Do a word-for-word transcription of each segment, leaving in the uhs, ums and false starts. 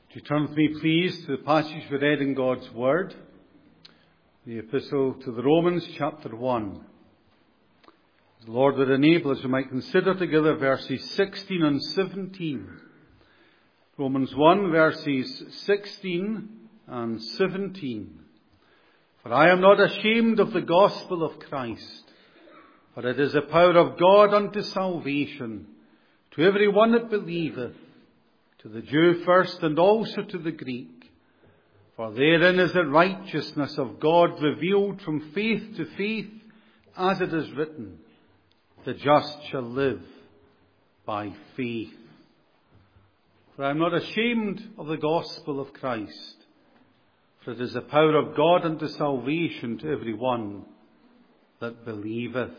Would you turn with me, please, to the passage we read in God's Word, the Epistle to the Romans, chapter one. As the Lord would enable us, we might consider together verses sixteen and seventeen. Romans one, verses sixteen and seventeen. For I am not ashamed of the gospel of Christ, for it is the power of God unto salvation, to every one that believeth, to the Jew first, and also to the Greek. For therein is the righteousness of God revealed from faith to faith, as it is written, the just shall live by faith. For I am not ashamed of the gospel of Christ, for it is the power of God unto salvation to every one that believeth.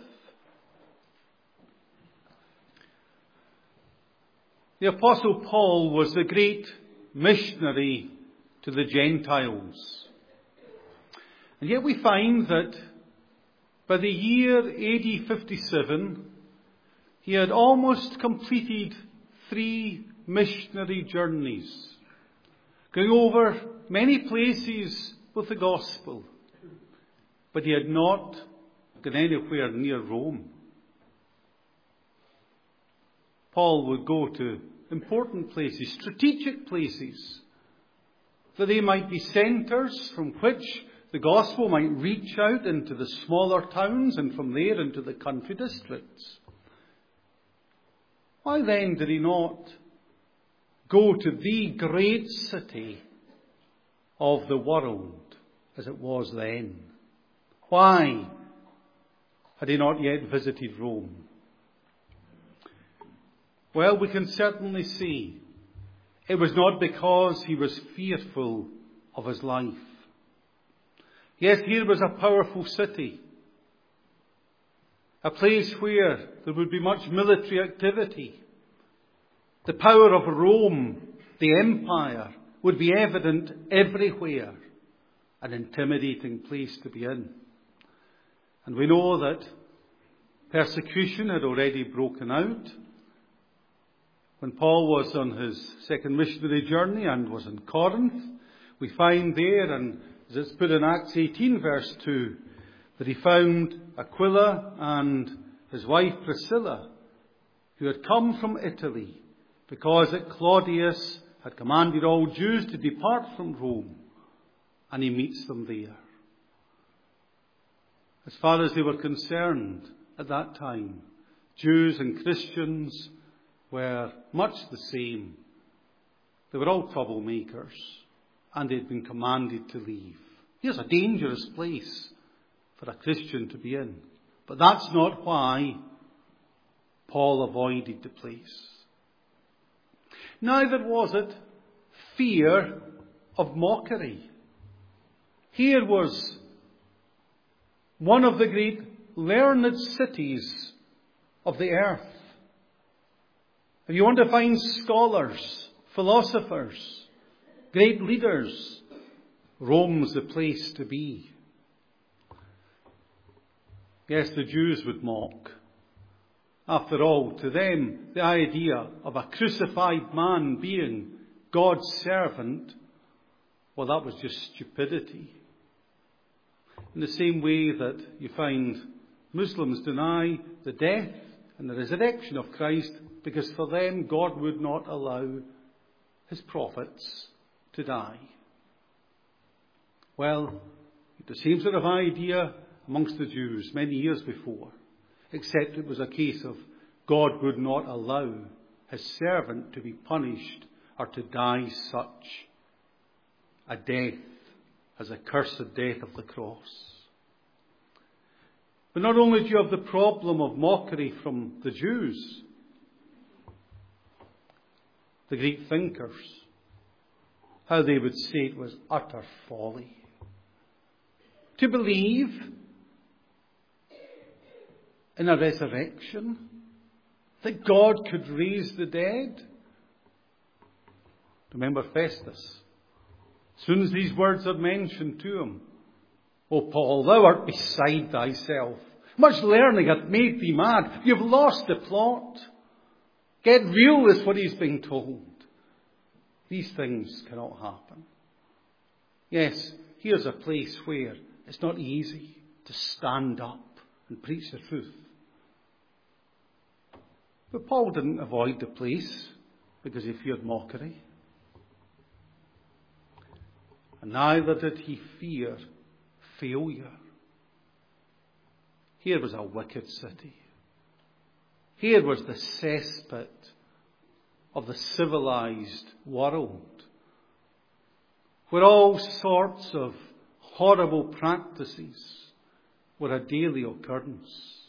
The Apostle Paul was the great missionary to the Gentiles. And yet we find that by the year A D fifty-seven, he had almost completed three missionary journeys, going over many places with the gospel. But he had not gone anywhere near Rome. Paul would go to important places, strategic places, that they might be centres from which the gospel might reach out into the smaller towns and from there into the country districts. Why then did he not go to the great city of the world as it was then? Why had he not yet visited Rome? Well, we can certainly see it was not because he was fearful of his life. Yes, here was a powerful city, a place where there would be much military activity. The power of Rome, the empire, would be evident everywhere, an intimidating place to be in. And we know that persecution had already broken out. When Paul was on his second missionary journey and was in Corinth, we find there, and as it's put in Acts eighteen verse two, that he found Aquila and his wife Priscilla, who had come from Italy, because that Claudius had commanded all Jews to depart from Rome, and he meets them there. As far as they were concerned at that time, Jews and Christians were much the same. They were all troublemakers, and they had been commanded to leave. Here's a dangerous place for a Christian to be in. But that's not why Paul avoided the place. Neither was it fear of mockery. Here was one of the great learned cities of the earth. If you want to find scholars, philosophers, great leaders, Rome's the place to be. Yes, the Jews would mock. After all, to them, the idea of a crucified man being God's servant, well, that was just stupidity. In the same way that you find Muslims deny the death and the resurrection of Christ, because for them God would not allow his prophets to die. Well, the same sort of idea amongst the Jews many years before, except it was a case of God would not allow his servant to be punished or to die such a death as a cursed death of the cross. But not only do you have the problem of mockery from the Jews, the Greek thinkers, how they would say it was utter folly to believe in a resurrection, that God could raise the dead. Remember Festus. As soon as these words are mentioned to him, "O Paul, thou art beside thyself. Much learning hath made thee mad. You've lost the plot. Get real," is what he's being told. These things cannot happen. Yes, here's a place where it's not easy to stand up and preach the truth. But Paul didn't avoid the place because he feared mockery. And neither did he fear failure. Here was a wicked city. Here was the cesspit of the civilized world, where all sorts of horrible practices were a daily occurrence.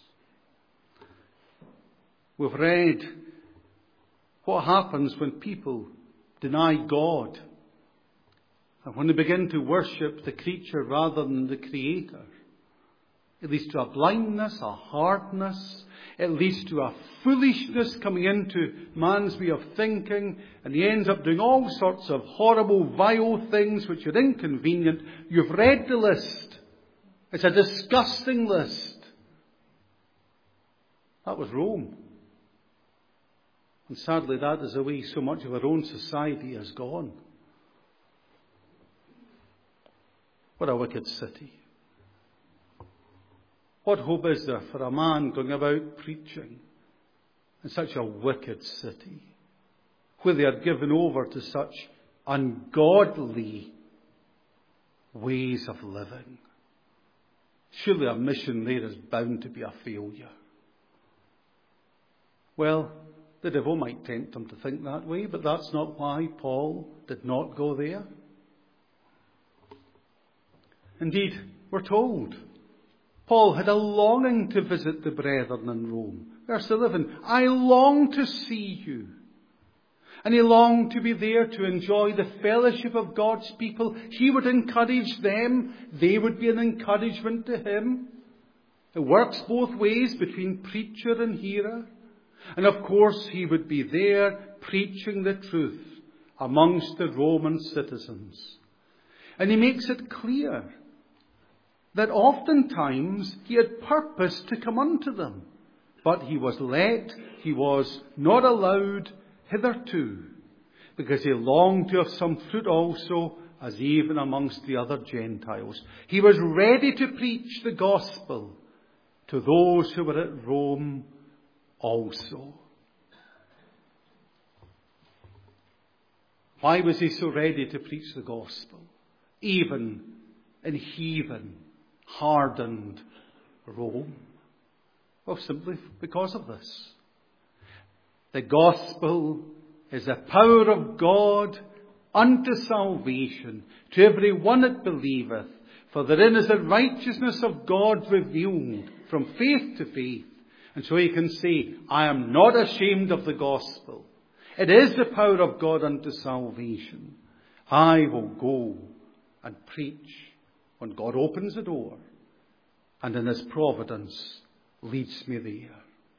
We've read what happens when people deny God and when they begin to worship the creature rather than the Creator. It leads to a blindness, a hardness. It leads to a foolishness coming into man's way of thinking. And he ends up doing all sorts of horrible, vile things which are inconvenient. You've read the list. It's a disgusting list. That was Rome. And sadly, that is the way so much of our own society has gone. What a wicked city. What hope is there for a man going about preaching in such a wicked city, where they are given over to such ungodly ways of living? Surely a mission there is bound to be a failure. Well, the devil might tempt him to think that way, but that's not why Paul did not go there. Indeed, we're told Paul had a longing to visit the brethren in Rome. Verse eleven, I long to see you. And he longed to be there to enjoy the fellowship of God's people. He would encourage them. They would be an encouragement to him. It works both ways between preacher and hearer. And of course he would be there preaching the truth amongst the Roman citizens. And he makes it clear that oftentimes he had purposed to come unto them, but he was let, he was not allowed hitherto, because he longed to have some fruit also, as even amongst the other Gentiles. He was ready to preach the gospel to those who were at Rome also. Why was he so ready to preach the gospel, even in heathen, hardened Rome? Well, simply because of this. The gospel is the power of God unto salvation to every one that believeth. For therein is the righteousness of God revealed from faith to faith. And so he can say, I am not ashamed of the gospel. It is the power of God unto salvation. I will go and preach when God opens the door and in his providence leads me there.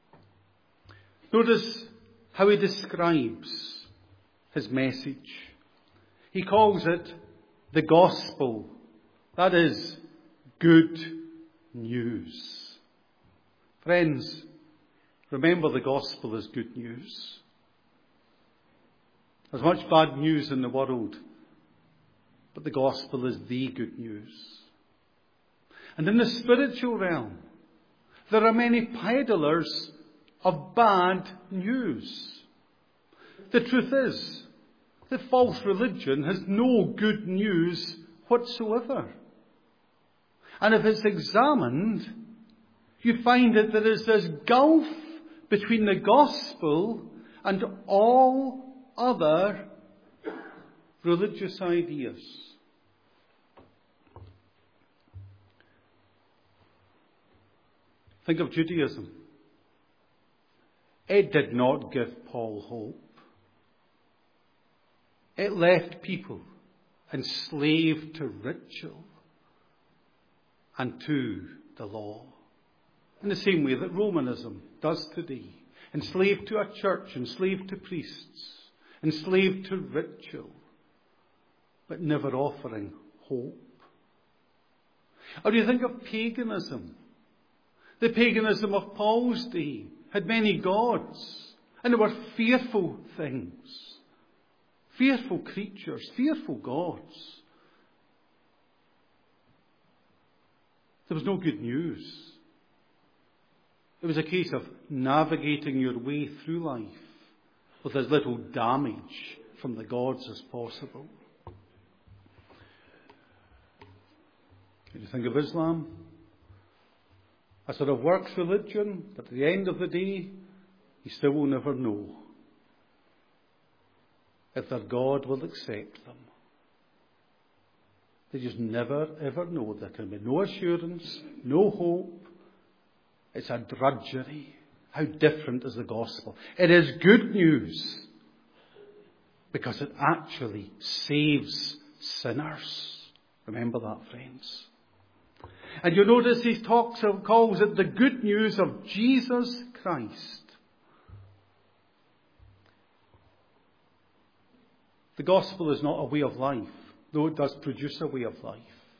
Notice how he describes his message. He calls it the gospel. That is good news. Friends, remember the gospel is good news. There's much bad news in the world, but the gospel is the good news. And in the spiritual realm, there are many peddlers of bad news. The truth is that false religion has no good news whatsoever. And if it's examined, you find that there is this gulf between the gospel and all other religious ideas. Think of Judaism. It did not give Paul hope. It left people enslaved to ritual and to the law. In the same way that Romanism does today. Enslaved to a church, enslaved to priests, enslaved to ritual, but never offering hope. Or do you think of paganism? The paganism of Paul's day had many gods, and they were fearful things. fearful creatures, fearful gods. There was no good news. It was a case of navigating your way through life with as little damage from the gods as possible. Can you think of Islam? A sort of works religion, but at the end of the day, you still will never know if their God will accept them. They just never, ever know. There can be no assurance, no hope. It's a drudgery. How different is the gospel? It is good news because it actually saves sinners. Remember that, friends. And you notice he talks of, calls it the good news of Jesus Christ. The gospel is not a way of life, though it does produce a way of life.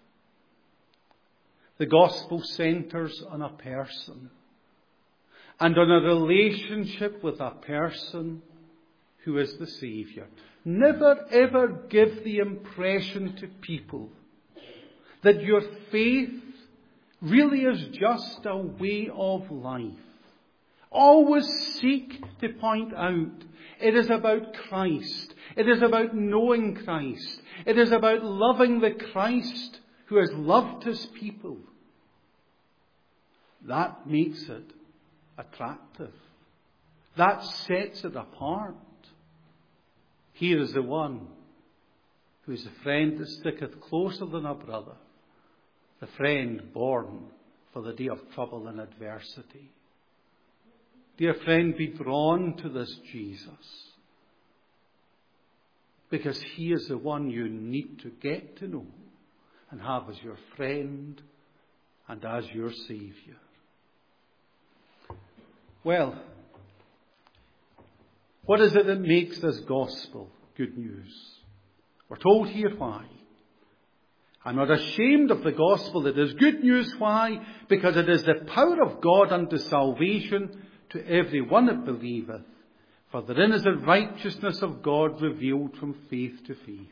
The gospel centers on a person and on a relationship with a person who is the Saviour. Never ever give the impression to people that your faith really is just a way of life. Always seek to point out it is about Christ. It is about knowing Christ. It is about loving the Christ who has loved his people. That makes it attractive. That sets it apart. Here is the one who is a friend that sticketh closer than a brother, the friend born for the day of trouble and adversity. Dear friend, be drawn to this Jesus, because he is the one you need to get to know and have as your friend and as your Saviour. Well, what is it that makes this gospel good news? We're told here why. I'm not ashamed of the gospel. It is good news. Why? Because it is the power of God unto salvation to every one that believeth. For therein is the righteousness of God revealed from faith to faith.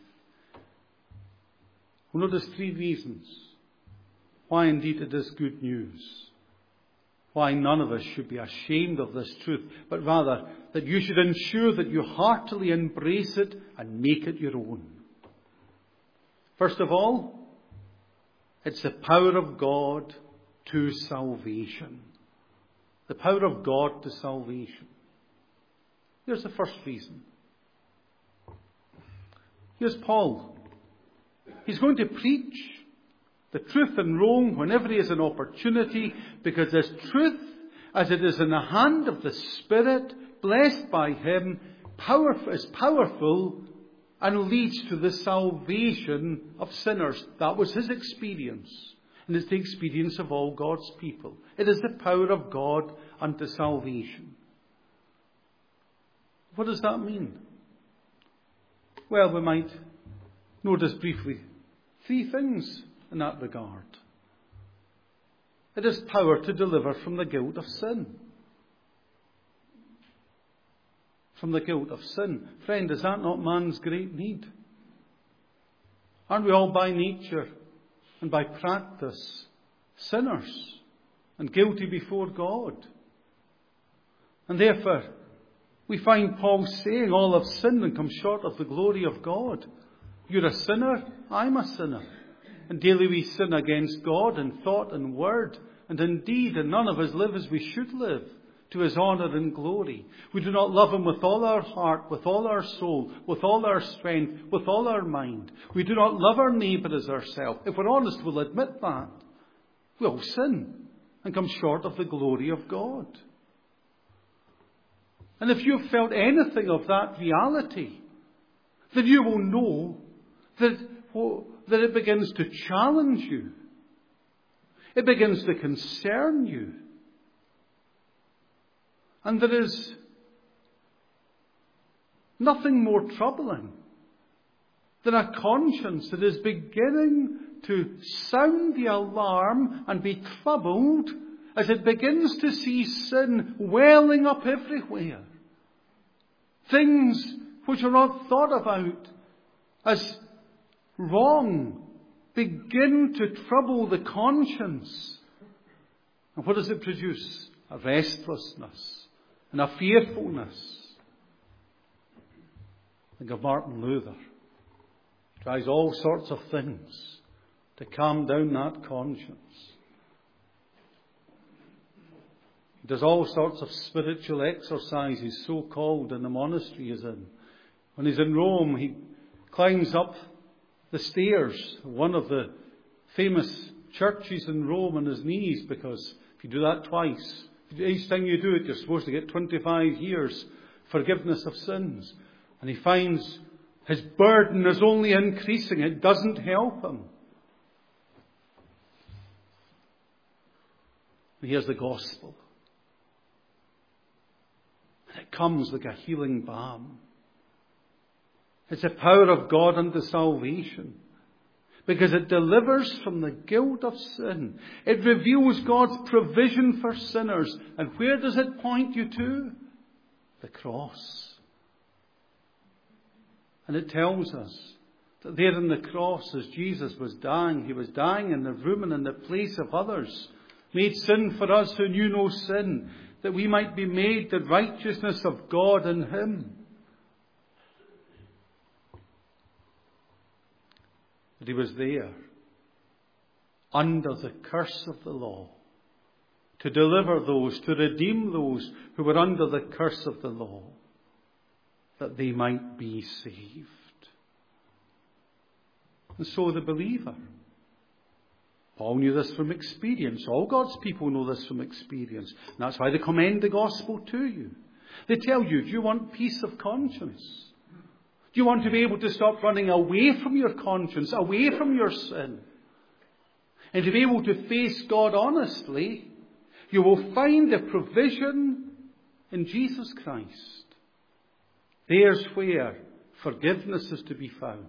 We'll notice three reasons why indeed it is good news. Why none of us should be ashamed of this truth, but rather that you should ensure that you heartily embrace it and make it your own. First of all, it's the power of God to salvation. The power of God to salvation. Here's the first reason. Here's Paul. He's going to preach the truth in Rome whenever he has an opportunity, because this truth, as it is in the hand of the Spirit, blessed by him, powerful, is powerful and leads to the salvation of sinners. That was his experience. And it's the experience of all God's people. It is the power of God unto salvation. What does that mean? Well, we might notice briefly three things in that regard. It is power to deliver from the guilt of sin. From the guilt of sin. Friend, is that not man's great need? Aren't we all by nature and by practice sinners and guilty before God? And therefore, we find Paul saying, all have sinned and come short of the glory of God. You're a sinner, I'm a sinner. And daily we sin against God in thought and word and in deed, and none of us live as we should live, to his honour and glory. We do not love him with all our heart, with all our soul, with all our strength, with all our mind. We do not love our neighbour as ourselves. If we're honest, we'll admit that. We all sin and come short of the glory of God. And if you've felt anything of that reality, then you will know that, well, that it begins to challenge you. It begins to concern you. And there is nothing more troubling than a conscience that is beginning to sound the alarm and be troubled as it begins to see sin welling up everywhere. Things which are not thought about as wrong, begin to trouble the conscience. And what does it produce? A restlessness and a fearfulness. Think of Martin Luther. He tries all sorts of things to calm down that conscience. He does all sorts of spiritual exercises, so-called, in the monastery he's in. When he's in Rome, he climbs up the stairs of one of the famous churches in Rome on his knees, because if you do that twice, each time you do it, you're supposed to get twenty-five years forgiveness of sins. And he finds his burden is only increasing. It doesn't help him. And here's the gospel. And it comes like a healing balm. It's the power of God unto salvation. Because it delivers from the guilt of sin. It reveals God's provision for sinners. And where does it point you to? The cross. And it tells us that there on the cross, as Jesus was dying, he was dying in the room and in the place of others. Made sin for us who knew no sin, that we might be made the righteousness of God in him. That he was there, under the curse of the law, to deliver those, to redeem those who were under the curse of the law, that they might be saved. And so the believer, Paul knew this from experience. All God's people know this from experience. And that's why they commend the gospel to you. They tell you, do you want peace of conscience? Do you want to be able to stop running away from your conscience, away from your sin? And to be able to face God honestly, you will find the provision in Jesus Christ. There's where forgiveness is to be found.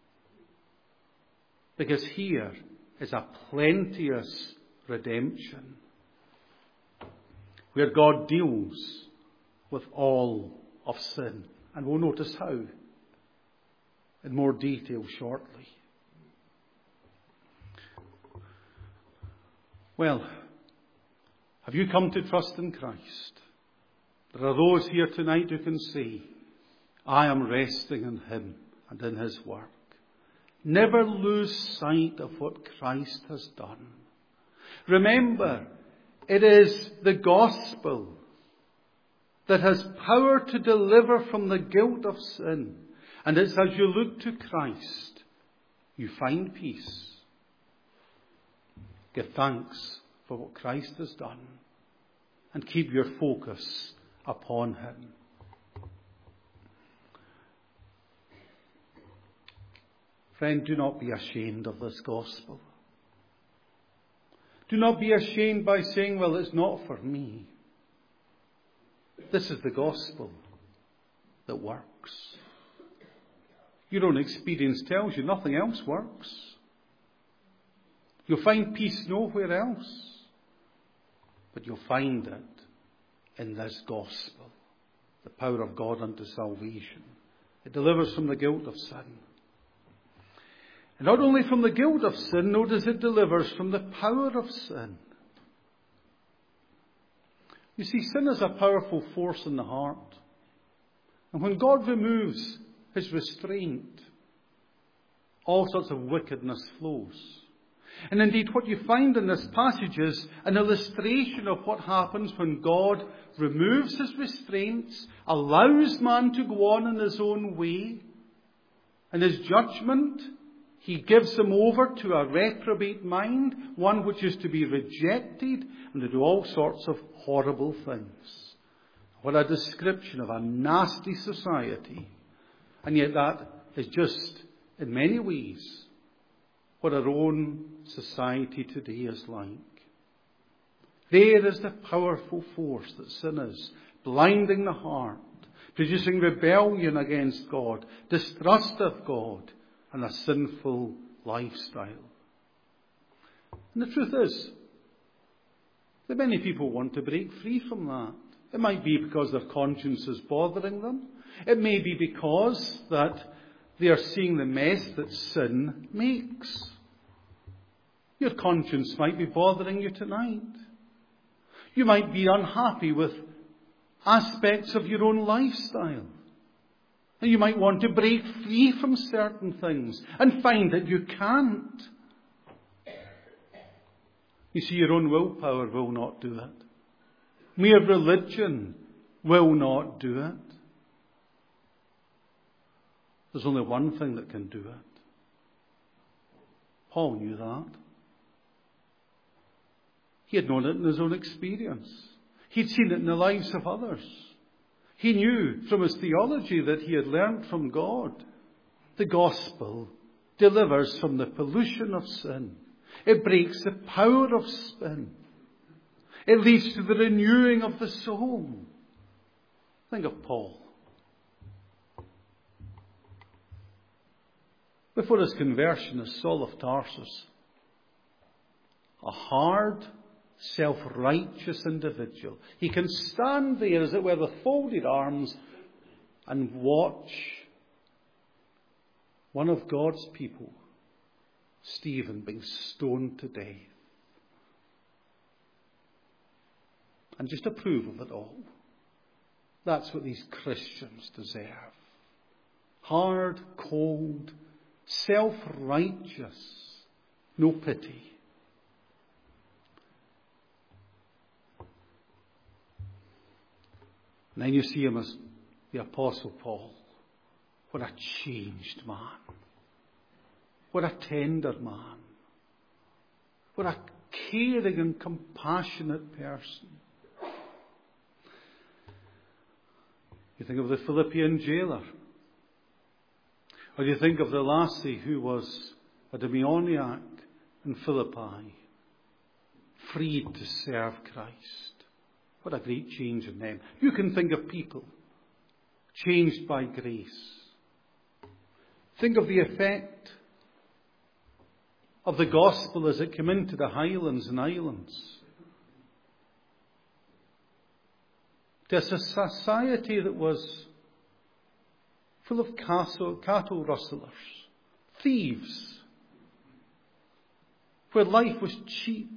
Because here is a plenteous redemption, where God deals with all of sin. And we'll notice how in more detail shortly. Well, have you come to trust in Christ? There are those here tonight who can say, I am resting in him and in his work. Never lose sight of what Christ has done. Remember, it is the gospel that has power to deliver from the guilt of sin. And it's as you look to Christ, you find peace. Give thanks for what Christ has done and keep your focus upon him. Friend, do not be ashamed of this gospel. Do not be ashamed by saying, well, it's not for me. This is the gospel that works. Your own experience tells you nothing else works. You'll find peace nowhere else. But you'll find it in this gospel. The power of God unto salvation. It delivers from the guilt of sin. And not only from the guilt of sin, notice it delivers from the power of sin. You see, sin is a powerful force in the heart. And when God removes his restraint, all sorts of wickedness flows. And indeed, what you find in this passage is an illustration of what happens when God removes his restraints, allows man to go on in his own way, and his judgment, he gives them over to a reprobate mind, one which is to be rejected and to do all sorts of horrible things. What a description of a nasty society. And yet that is just, in many ways, what our own society today is like. There is the powerful force that sin is, blinding the heart, producing rebellion against God, distrust of God, and a sinful lifestyle. And the truth is that many people want to break free from that. It might be because their conscience is bothering them. It may be because that they are seeing the mess that sin makes. Your conscience might be bothering you tonight. You might be unhappy with aspects of your own lifestyle. And you might want to break free from certain things and find that you can't. You see, your own willpower will not do it. Mere religion will not do it. There's only one thing that can do it. Paul knew that. He had known it in his own experience. He'd seen it in the lives of others. He knew from his theology that he had learned from God. The gospel delivers from the pollution of sin. It breaks the power of sin. It leads to the renewing of the soul. Think of Paul. Before his conversion as Saul of Tarsus, a hard, self-righteous individual. He can stand there, as it were, with folded arms and watch one of God's people, Stephen, being stoned to death. And just approve of it all. That's what these Christians deserve. Hard, cold, self-righteous, no pity. And then you see him as the Apostle Paul. What a changed man. What a tender man. What a caring and compassionate person. You think of the Philippian jailer. Or you think of the lassie who was a demoniac in Philippi, freed to serve Christ. What a great change in them. You can think of people changed by grace. Think of the effect of the gospel as it came into the highlands and islands. To a society that was full of cattle, cattle rustlers, thieves, where life was cheap.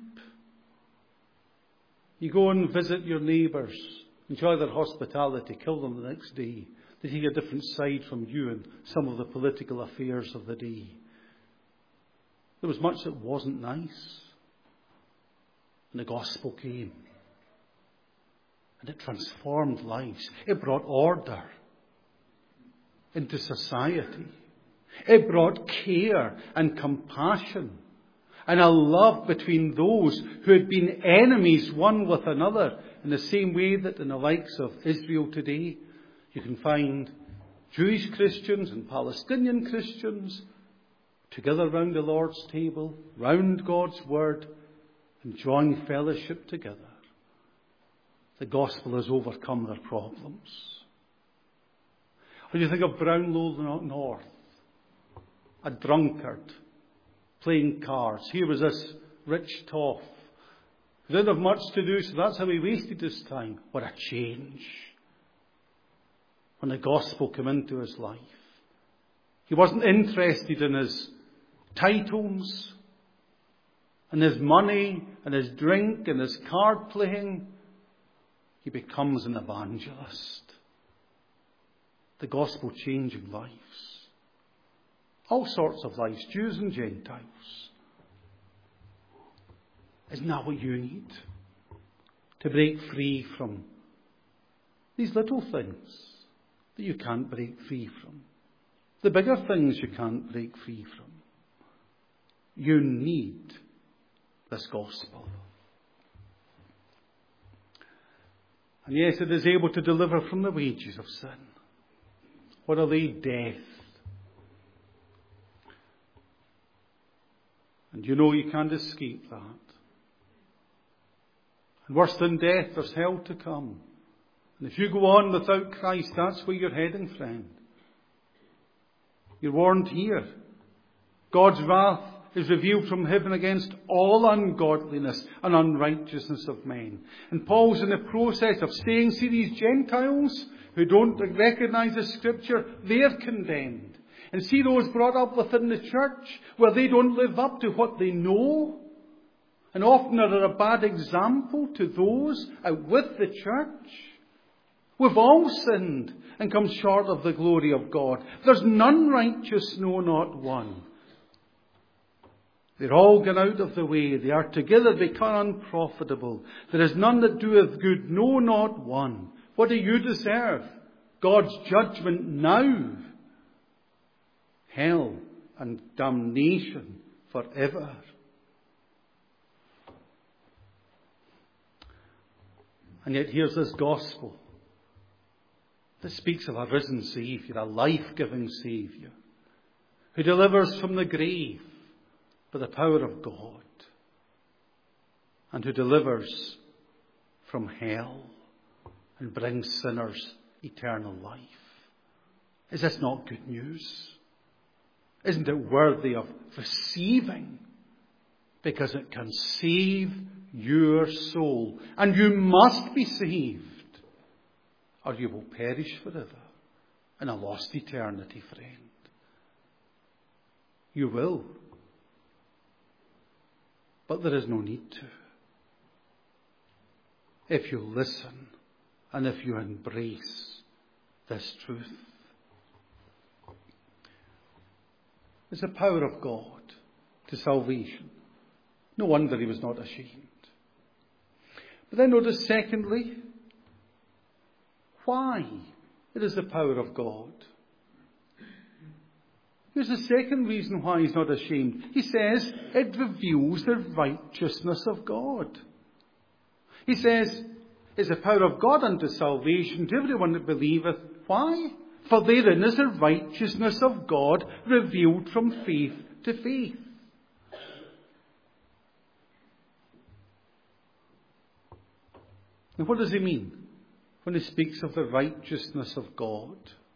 You go and visit your neighbours, enjoy their hospitality, kill them the next day. They take a different side from you and some of the political affairs of the day. There was much that wasn't nice. And the gospel came. And it transformed lives. It brought order into society. It brought care and compassion and a love between those who had been enemies one with another, in the same way that in the likes of Israel today, you can find Jewish Christians and Palestinian Christians together round the Lord's table, round God's Word, enjoying fellowship together. The gospel has overcome their problems. Or you think of Brownlow North, a drunkard playing cards. Here was this rich toff who didn't have much to do, so that's how he wasted his time. What a change when the gospel came into his life. He wasn't interested in his titles and his money and his drink and his card playing. He becomes an evangelist. The gospel changing lives. All sorts of lives, Jews and Gentiles. Isn't that what you need? To break free from these little things that you can't break free from. The bigger things you can't break free from. You need this gospel. And yes, it is able to deliver from the wages of sin. What are they? Death. And you know you can't escape that. And worse than death, there's hell to come. And if you go on without Christ, that's where you're heading, friend. You're warned here. God's wrath is revealed from heaven against all ungodliness and unrighteousness of men. And Paul's in the process of saying, see these Gentiles who don't recognize the Scripture, they're condemned. And see those brought up within the church, where they don't live up to what they know, and often are a bad example to those out with the church. We've all sinned and come short of the glory of God. There's none righteous, no, not one. They're all gone out of the way. They are together become unprofitable. There is none that doeth good, no, not one. What do you deserve? God's judgment now. Hell and damnation forever. And yet here's this gospel that speaks of a risen Saviour, a life-giving Saviour, who delivers from the grave by the power of God, and who delivers from hell and brings sinners eternal life. Is this not good news? Isn't it worthy of receiving? Because it can save your soul. And you must be saved, or you will perish forever in a lost eternity, friend. You will. But there is no need to. If you listen and if you embrace this truth. It's the power of God to salvation. No wonder he was not ashamed. But then notice secondly, why it is the power of God. Here's the second reason why he's not ashamed. He says it reveals the righteousness of God. He says it's the power of God unto salvation to everyone that believeth. Why? For therein is the righteousness of God revealed from faith to faith. Now what does he mean when he speaks of the righteousness of God?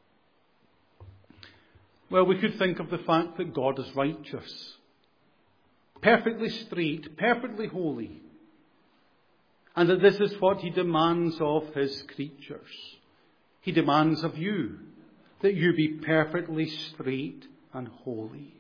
Well, we could think of the fact that God is righteous, perfectly straight, perfectly holy, and that this is what he demands of his creatures. He demands of you that you be perfectly straight and holy.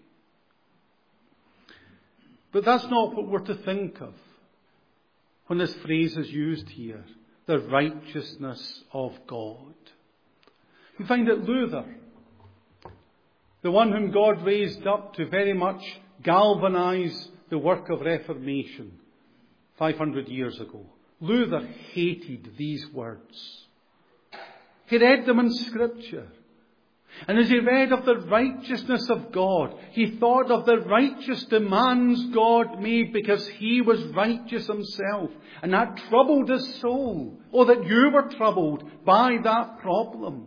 But that's not what we're to think of when this phrase is used here, the righteousness of God. You find that Luther, the one whom God raised up to very much galvanize the work of Reformation five hundred years ago, Luther hated these words. He read them in Scripture. And as he read of the righteousness of God, he thought of the righteous demands God made because he was righteous himself. And that troubled his soul. Oh, that you were troubled by that problem.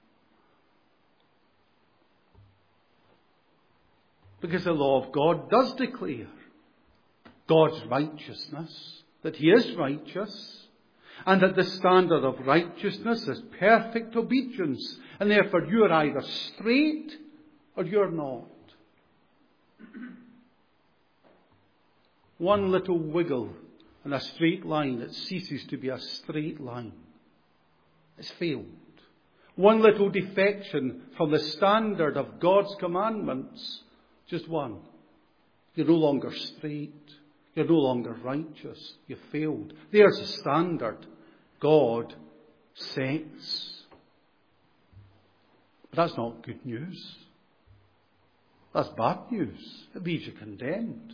Because the law of God does declare God's righteousness, that he is righteous, and that the standard of righteousness is perfect obedience. And therefore you are either straight or you're not. One little wiggle in a straight line, it ceases to be a straight line. It's failed. One little defection from the standard of God's commandments, just one. You're no longer straight. You're no longer righteous. You failed. There's a standard God sets. But that's not good news. That's bad news. It leaves you condemned.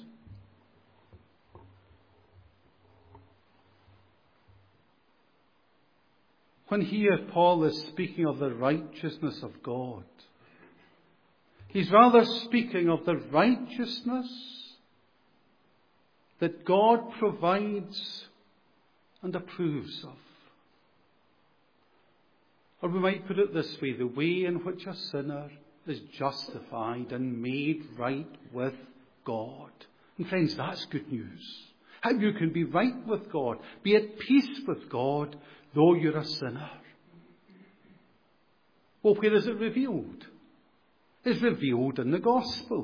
When here Paul is speaking of the righteousness of God, he's rather speaking of the righteousness that God provides and approves of. Or we might put it this way, the way in which a sinner is justified and made right with God. And friends, that's good news. How you can be right with God, be at peace with God, though you're a sinner. Well, where is it revealed? It's revealed in the gospel.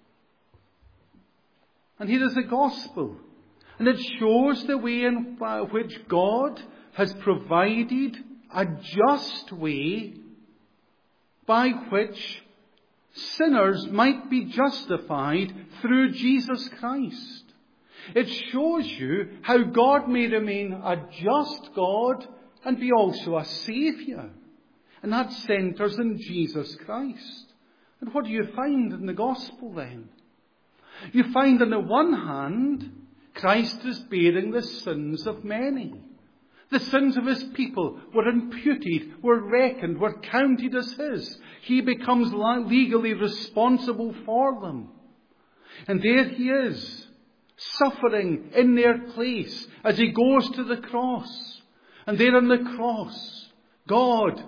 And here is the gospel. And it shows the way in which God has provided a just way by which sinners might be justified through Jesus Christ. It shows you how God may remain a just God and be also a Saviour. And that centres in Jesus Christ. And what do you find in the gospel then? You find on the one hand, Christ is bearing the sins of many. The sins of his people were imputed, were reckoned, were counted as his. He becomes legally responsible for them. And there he is, suffering in their place as he goes to the cross. And there on the cross, God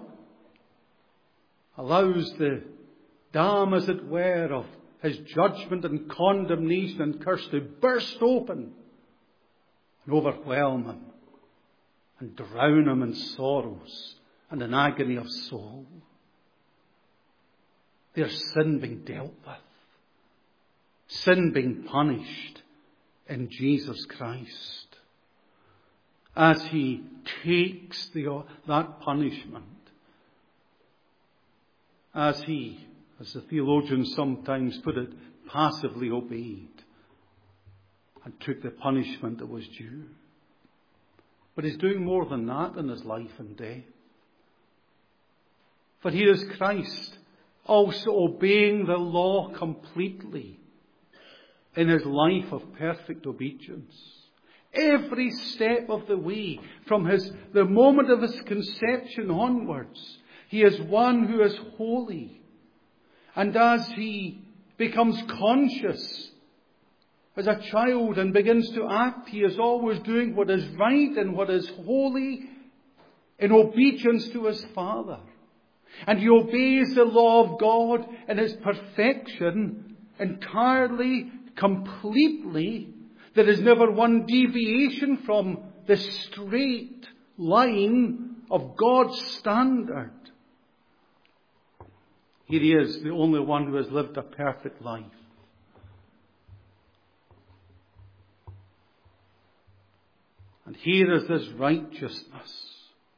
allows the dam, as it were, of his judgment and condemnation and curse to burst open and overwhelm him and drown him in sorrows and in agony of soul. Their sin being dealt with. Sin being punished in Jesus Christ. As he takes the, that punishment. As he, as the theologians sometimes put it, passively obeyed and took the punishment that was due. But he's doing more than that in his life and death. For here is Christ also obeying the law completely in his life of perfect obedience. Every step of the way, from his, the moment of his conception onwards, he is one who is holy. And as he becomes conscious as a child and begins to act, he is always doing what is right and what is holy in obedience to his Father. And he obeys the law of God in his perfection entirely, completely. There is never one deviation from the straight line of God's standard. Here he is, the only one who has lived a perfect life. And here is this righteousness,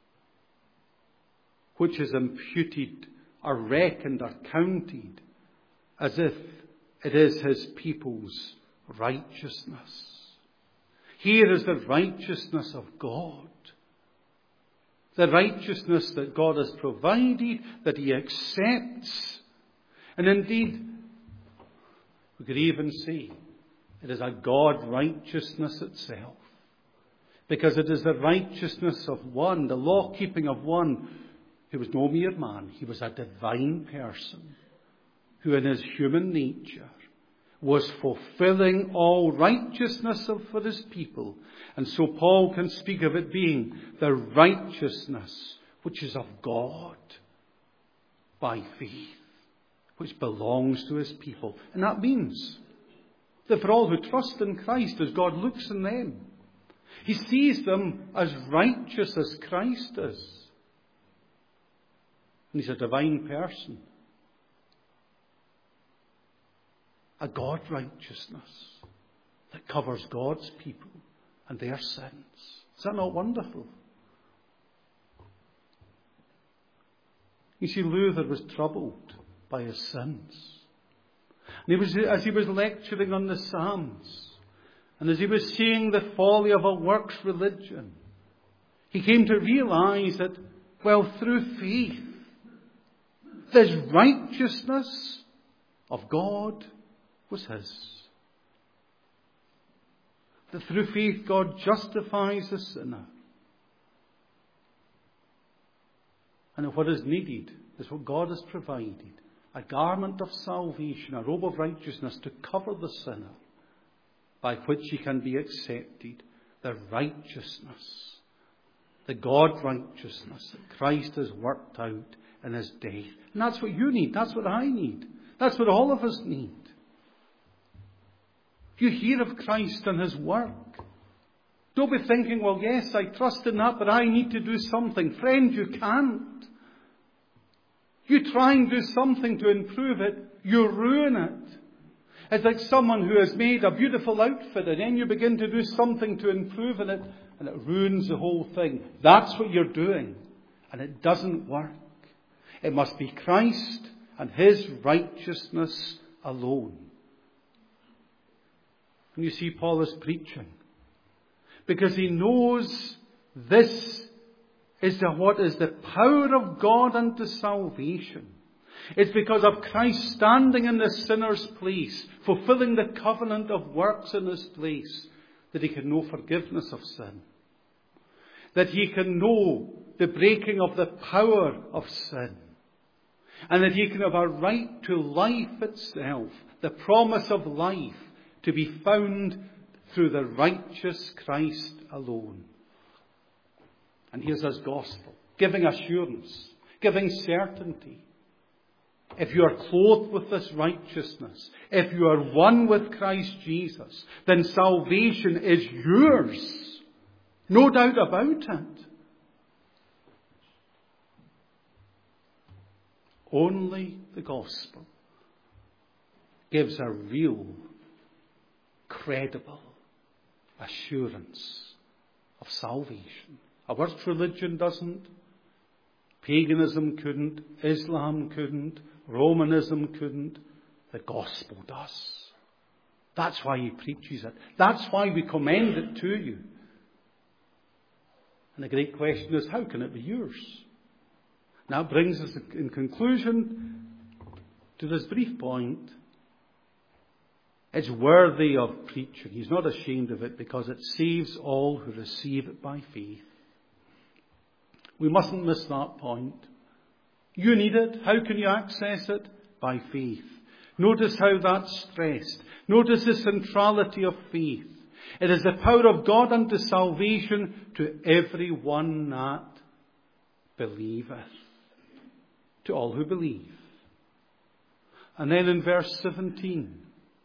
which is imputed or reckoned or counted as if it is his people's righteousness. Here is the righteousness of God. The righteousness that God has provided, that he accepts. And indeed, we could even say it is a God righteousness itself. Because it is the righteousness of one, the law-keeping of one who was no mere man. He was a divine person who in his human nature was fulfilling all righteousness of, for his people. And so Paul can speak of it being the righteousness which is of God by faith, which belongs to his people. And that means that for all who trust in Christ, as God looks in them, he sees them as righteous as Christ is. And he's a divine person. A God righteousness that covers God's people and their sins. Is that not wonderful? You see, Luther was troubled by his sins. And he was, as he was lecturing on the Psalms, and as he was seeing the folly of a works religion, he came to realize that, well, through faith, this righteousness of God was his. That through faith God justifies the sinner. And what is needed is what God has provided. A garment of salvation, a robe of righteousness to cover the sinner, by which he can be accepted. The righteousness, the God righteousness that Christ has worked out in his death. And that's what you need. That's what I need. That's what all of us need. You hear of Christ and his work. Don't be thinking, well, yes, I trust in that, but I need to do something. Friend, you can't. You try and do something to improve it, you ruin it. It's like someone who has made a beautiful outfit and then you begin to do something to improve in it and it ruins the whole thing. That's what you're doing. And it doesn't work. It must be Christ and his righteousness alone. And you see, Paul is preaching because he knows this is the, what is the power of God unto salvation. It's because of Christ standing in the sinner's place, fulfilling the covenant of works in his place, that he can know forgiveness of sin. That he can know the breaking of the power of sin. And that he can have a right to life itself, the promise of life, to be found through the righteous Christ alone. And here's his gospel, giving assurance, giving certainty. If you are clothed with this righteousness, if you are one with Christ Jesus, then salvation is yours. No doubt about it. Only the gospel gives a real, credible assurance of salvation. A works religion doesn't. Paganism couldn't. Islam couldn't. Romanism couldn't. The gospel does. That's why he preaches it. That's why we commend it to you. And the great question is, how can it be yours? Now it brings us in conclusion to this brief point. It's worthy of preaching. He's not ashamed of it because it saves all who receive it by faith. We mustn't miss that point. You need it. How can you access it? By faith. Notice how that's stressed. Notice the centrality of faith. It is the power of God unto salvation to every one that believeth. To all who believe. And then in verse seventeen.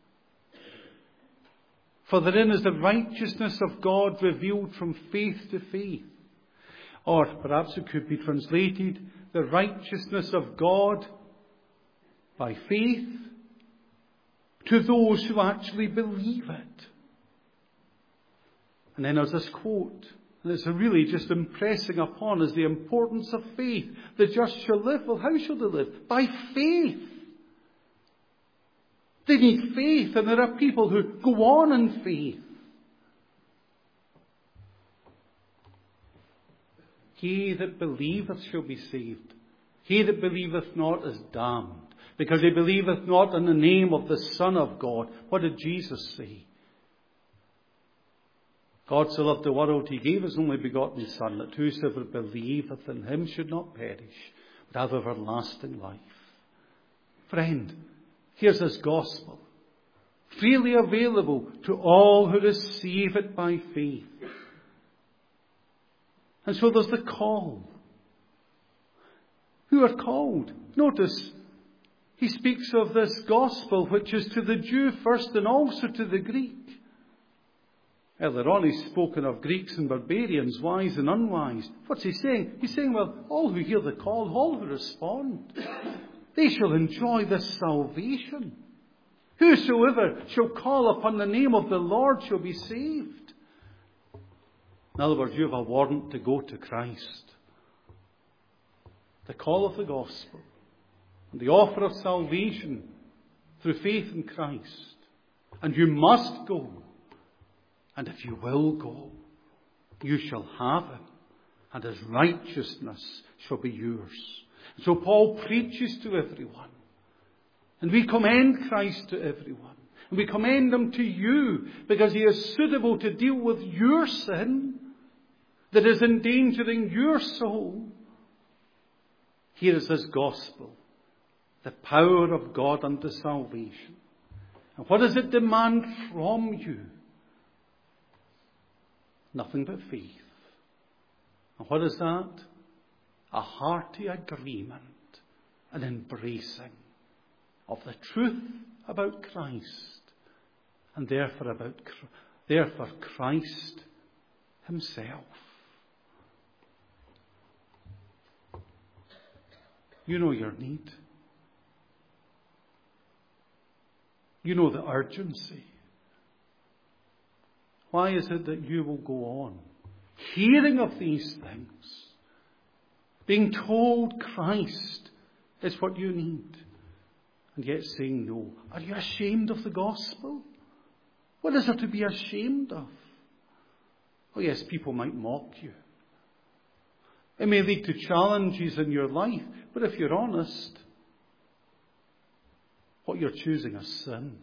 For therein is the righteousness of God revealed from faith to faith. Or perhaps it could be translated, the righteousness of God by faith to those who actually believe it. And then there's this quote, and it's really just impressing upon us the importance of faith. The just shall live. Well, how shall they live? By faith. They need faith, and there are people who go on in faith. He that believeth shall be saved. He that believeth not is damned, because he believeth not in the name of the Son of God. What did Jesus say? God so loved the world, he gave his only begotten Son, that whosoever believeth in him should not perish, but have everlasting life. Friend, here's his gospel, freely available to all who receive it by faith. And so there's the call. Who are called? Notice, he speaks of this gospel which is to the Jew first and also to the Greek. Earlier on he's spoken of Greeks and barbarians, wise and unwise. What's he saying? He's saying, well, all who hear the call, all who respond, they shall enjoy this salvation. Whosoever shall call upon the name of the Lord shall be saved. In other words, you have a warrant to go to Christ. The call of the gospel and the offer of salvation through faith in Christ. And you must go. And if you will go, you shall have him, and his righteousness shall be yours. So Paul preaches to everyone. And we commend Christ to everyone. And we commend him to you because he is suitable to deal with your sin that is endangering your soul. Here is his gospel, the power of God unto salvation. And what does it demand from you? Nothing but faith. And what is that? A hearty agreement, an embracing of the truth about Christ, and therefore about therefore Christ himself. You know your need. You know the urgency. Why is it that you will go on hearing of these things? Being told Christ is what you need, and yet saying no. Are you ashamed of the gospel? What is there to be ashamed of? Oh yes, people might mock you. It may lead to challenges in your life, but if you're honest, what you're choosing is sin.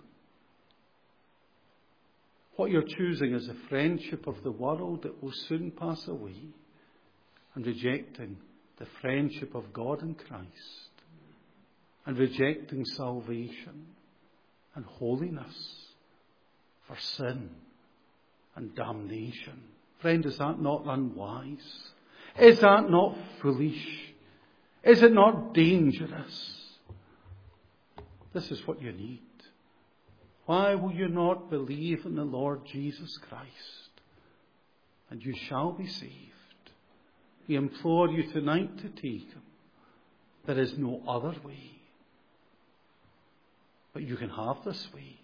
What you're choosing is the friendship of the world that will soon pass away, and rejecting the friendship of God in Christ, and rejecting salvation and holiness for sin and damnation. Friend, is that not unwise? Is that not foolish? Is it not dangerous? This is what you need. Why will you not believe in the Lord Jesus Christ? And you shall be saved. We implore you tonight to take Him. There is no other way. But you can have this way.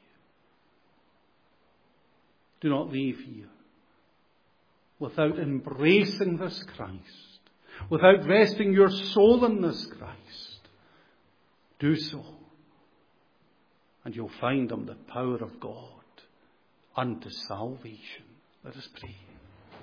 Do not leave here without embracing this Christ, without resting your soul in this Christ. Do so, and you'll find Him the power of God unto salvation. Let us pray.